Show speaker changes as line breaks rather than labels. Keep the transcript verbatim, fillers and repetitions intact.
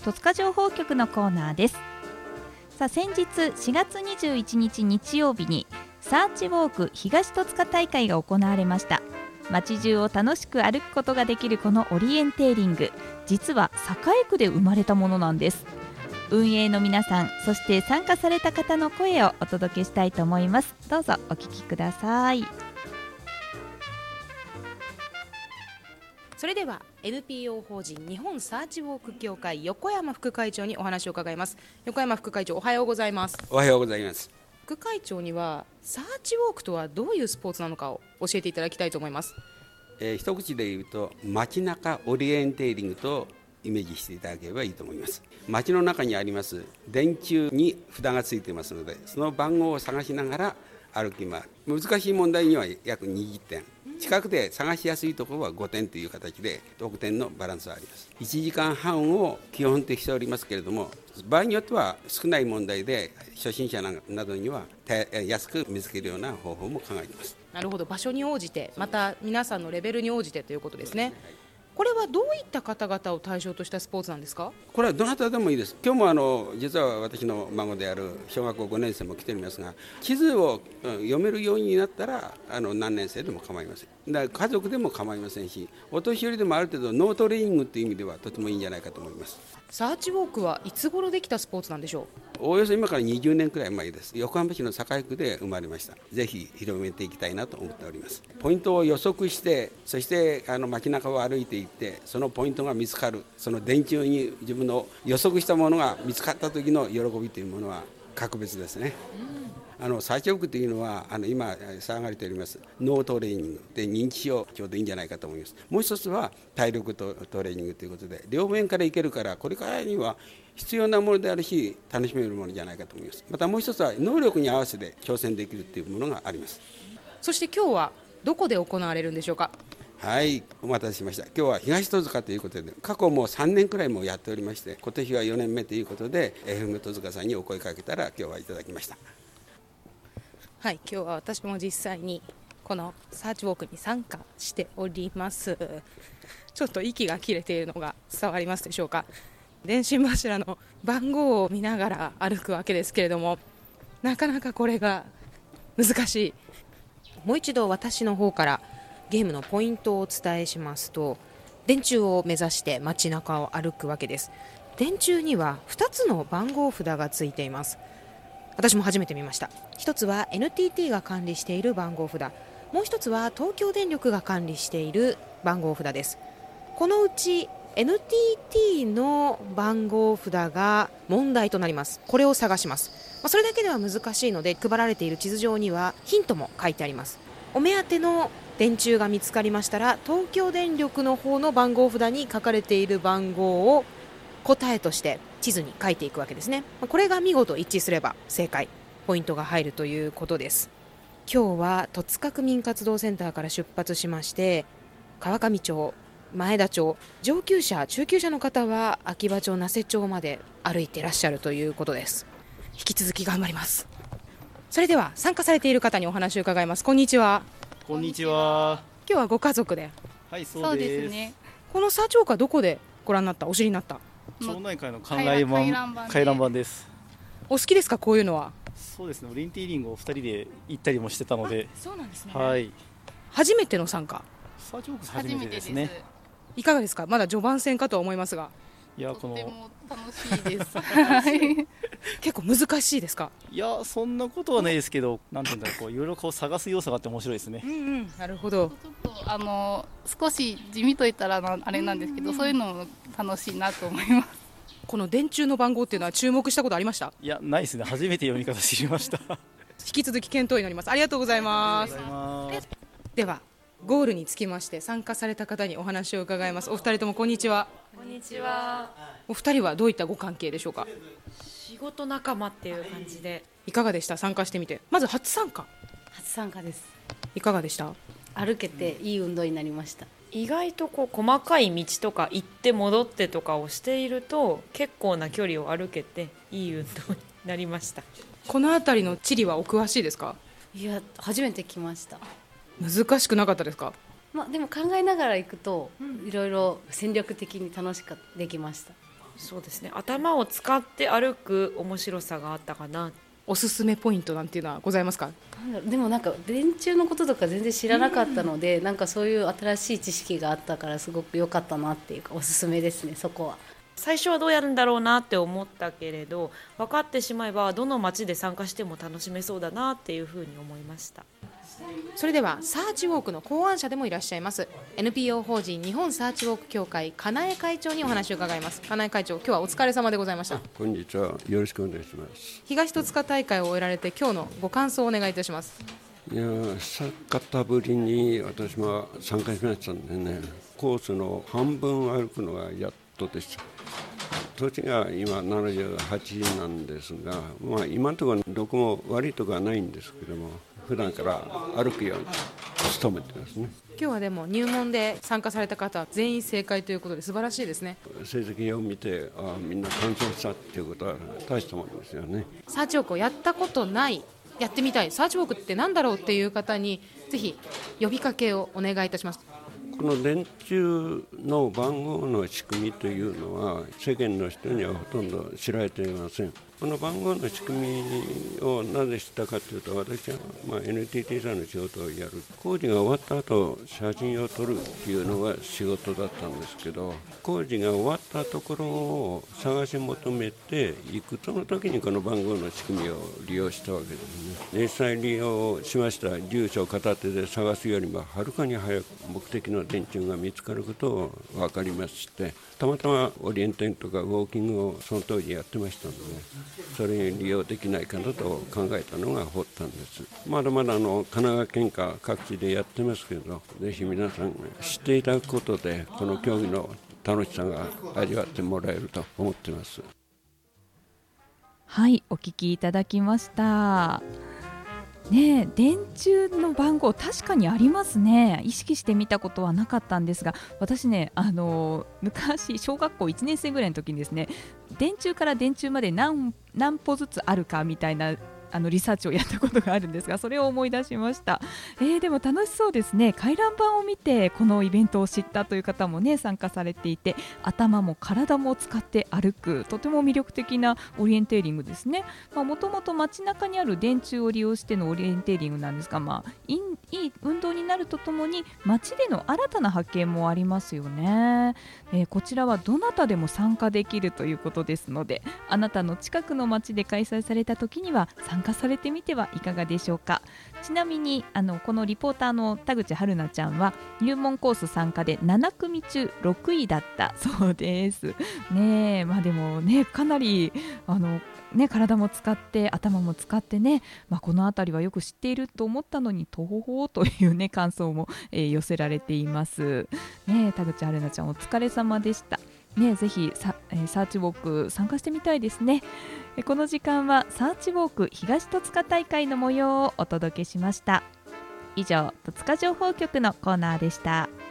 戸塚情報局のコーナーです。さあ先日しがつにじゅういちにち日曜日にサーチウォーク東戸塚大会が行われました。街中を楽しく歩くことができるこのオリエンテーリング、実は栄区で生まれたものなんです。運営の皆さん、そして参加された方の声をお届けしたいと思います。どうぞお聞きください。
それでは エヌピーオー 法人日本サーチウォーク協会横山副会長にお話を伺います。横山副会長、おはようございます。
おはようございます。
副会長にはサーチウォークとはどういうスポーツなのかを教えていただきたいと思います。
えー、一口で言うと街中オリエンテーリングとイメージしていただければいいと思います。街の中にあります電柱に札がついてますので、その番号を探しながら歩き回る。難しい問題には約にじゅってん、近くで探しやすいところはごてんという形で得点のバランスはあります。いちじかんはんを基本としておりますけれども、場合によっては少ない問題で初心者などには安く見つけるような方法も考えています。
なるほど、場所に応じて、また皆さんのレベルに応じてということですね。これはどういった方々を対象としたスポーツなんですか？
これはどなたでもいいです。今日もあの実は私の孫である小学校ごねん生も来ておりますが、地図を読めるようになったらあの何年生でも構いません。だから家族でも構いませんし、お年寄りでもある程度ノートレーニングという意味ではとてもいいんじゃないかと思います。
サーチウォークはいつ頃できたスポーツなんでしょう？
おおよそ今からにじゅうねんくらい前です。横浜市の栄区で生まれました。ぜひ広めていきたいなと思っております。ポイントを予測して、そしてあの街中を歩いていって、そのポイントが見つかる、その電柱に自分の予測したものが見つかった時の喜びというものは格別ですね。あのサーチウォークというのはあの今騒がれております脳トレーニングで認知症ちょうどいいんじゃないかと思います。もう一つは体力トレーニングということで両面からいけるから、これからには必要なものであるし楽しめるものじゃないかと思います。またもう一つは能力に合わせて挑戦できるというものがあります。
そして今日はどこで行われるんでしょうか？
はい、お待たせしました。今日は東戸塚ということで、過去もうさんねんくらいもやっておりまして、今年はよねんめということで エフエム 戸塚さんにお声かけたら今日はいただきました。
はい、今日は私も実際にこのサーチウォークに参加しております。ちょっと息が切れているのが伝わりますでしょうか？電信柱の番号を見ながら歩くわけですけれども、なかなかこれが難しい。もう一度私の方からゲームのポイントをお伝えしますと、電柱を目指して街中を歩くわけです。電柱にはふたつの番号札がついています。私も初めて見ました。一つは エヌティーティー が管理している番号札、もう一つは東京電力が管理している番号札です。このうち エヌティーティー の番号札が問題となります。これを探します。まあ、それだけでは難しいので、配られている地図上にはヒントも書いてあります。お目当ての電柱が見つかりましたら、東京電力の方の番号札に書かれている番号を答えとして地図に書いていくわけですね。これが見事一致すれば正解、ポイントが入るということです。今日は戸塚区民活動センターから出発しまして、川上町、前田町、上級者中級者の方は秋葉町、那瀬町まで歩いていらっしゃるということです。引き続き頑張ります。それでは参加されている方にお話を伺います。こんにちは。
こんにちは。
今日はご家族で？
はい、そうです。そうですね。
このサーチウォークはどこでご覧になった、お知りになった？
町内会の観覧板、回覧板です。
お好きですか、こういうのは？
そうですね、オリエンテーリングをふたりで行ったりもしてたので。
そうなんですね。
はい。
初めての参加？
サーチウォーク初めてですね。
いかがですか？まだ序盤戦かとは思いますが。
いや、この
とても楽しいです
結構難しいですか？
いや、そんなことはないですけど、なんていうんだろう、こういろいろこう探す要素があって面白いですね。
うんうん、なるほど。
ちょっとあの少し地味といったらあれなんですけど、うんうん、そういうのも楽しいなと思います。
この電柱の番号っていうのは注目したことありました？
いや、ないですね。初めて読み方知りました
引き続き検討になります。ありがとうございます。ではゴールにつきまして参加された方にお話を伺います。お二人ともこんにちは。
こんにちは。
お二人はどういったご関係でしょうか？
仕事仲間っていう感じで。
いかがでした？参加してみて。まず初参加。
初参加です。
いかがでした？
歩けていい運動になりました。
意外とこう細かい道とか行って戻ってとかをしていると結構な距離を歩けていい運動になりました。
この辺りの地理はお詳しいですか？
いや、初めて来ました。
難しくなかったですか？
まあ、でも考えながら行くと、いろいろ戦略的に楽しくできました。
そうですね、頭を使って歩く面白さがあったかな。
おすすめポイントなんていうのはございますか？
なんだろう、でもなんか電柱のこととか全然知らなかったので、なんかそういう新しい知識があったからすごく良かったなっていうか、おすすめですね、そこは。
最初はどうやるんだろうなって思ったけれど、分かってしまえばどの街で参加しても楽しめそうだなっていうふうに思いました。
それではサーチウォークの考案者でもいらっしゃいます エヌピーオー 法人日本サーチウォーク協会金江会長にお話を伺います。金江会長、今日はお疲れ様でございました。
こんにちは、よろしくお願いします。
東戸塚大会を終えられて今日のご感想をお願いいたします。
いや久方ぶりに私も参加しましたんでね、コースの半分歩くのがやっとでした。年が今ななじゅうはちなんですが、まあ、今のところどこも悪いところはないんですけども、普段から歩くように努めてますね。
今日はでも入門で参加された方は全員正解ということで素晴らしいですね。
成績を見てあみんな完走したっていうことは大したものですよね。
サーチウォークをやったことない、やってみたい、サーチウォークって何だろうっていう方にぜひ呼びかけをお願いいたします。
この電柱の番号の仕組みというのは世間の人にはほとんど知られていません。この番号の仕組みをなぜ知ったかというと、私はまあ エヌティーティー さんの仕事をやる、工事が終わった後写真を撮るっていうのが仕事だったんですけど、工事が終わったところを探し求めていく、その時にこの番号の仕組みを利用したわけですね。実際利用しました住所を片手で探すよりもはるかに早く目的の電柱が見つかることを分かりまして、たまたまオリエンテンとかウォーキングをその当時やってましたので、それに利用できないかなと考えたのが発端です。まだまだあの神奈川県下各地でやってますけど、ぜひ皆さん知っていただくことでこの競技の楽しさが味わってもらえると思っています。
はい、お聞きいただきましたね。え、電柱の番号確かにありますね。意識してみたことはなかったんですが、私ね、あの昔小学校いちねん生ぐらいの時にですね、電柱から電柱まで 何, 何歩ずつあるかみたいなあのリサーチをやったことがあるんですが、それを思い出しました。えー、でも楽しそうですね。回覧板を見てこのイベントを知ったという方もね参加されていて、頭も体も使って歩く、とても魅力的なオリエンテーリングですね。もともと街中にある電柱を利用してのオリエンテーリングなんですが、まあ、いいいい運動になるとともに街での新たな発見もありますよね。えー、こちらはどなたでも参加できるということですので、あなたの近くの街で開催された時には参加されてみてはいかがでしょうか。ちなみにあのこのリポーターの田口春奈ちゃんは入門コース参加でなな組中ろくいだったそうですね。え、まあ、でもねかなりあのね、体も使って頭も使ってね、まあ、この辺りはよく知っていると思ったのにとほほという、ね、感想も、えー、寄せられています、ね。田口春奈ちゃんお疲れ様でした、ね。ぜひさ、えー、サーチウォーク参加してみたいですね。えこの時間はサーチウォーク東戸塚大会の模様をお届けしました。以上、戸塚情報局のコーナーでした。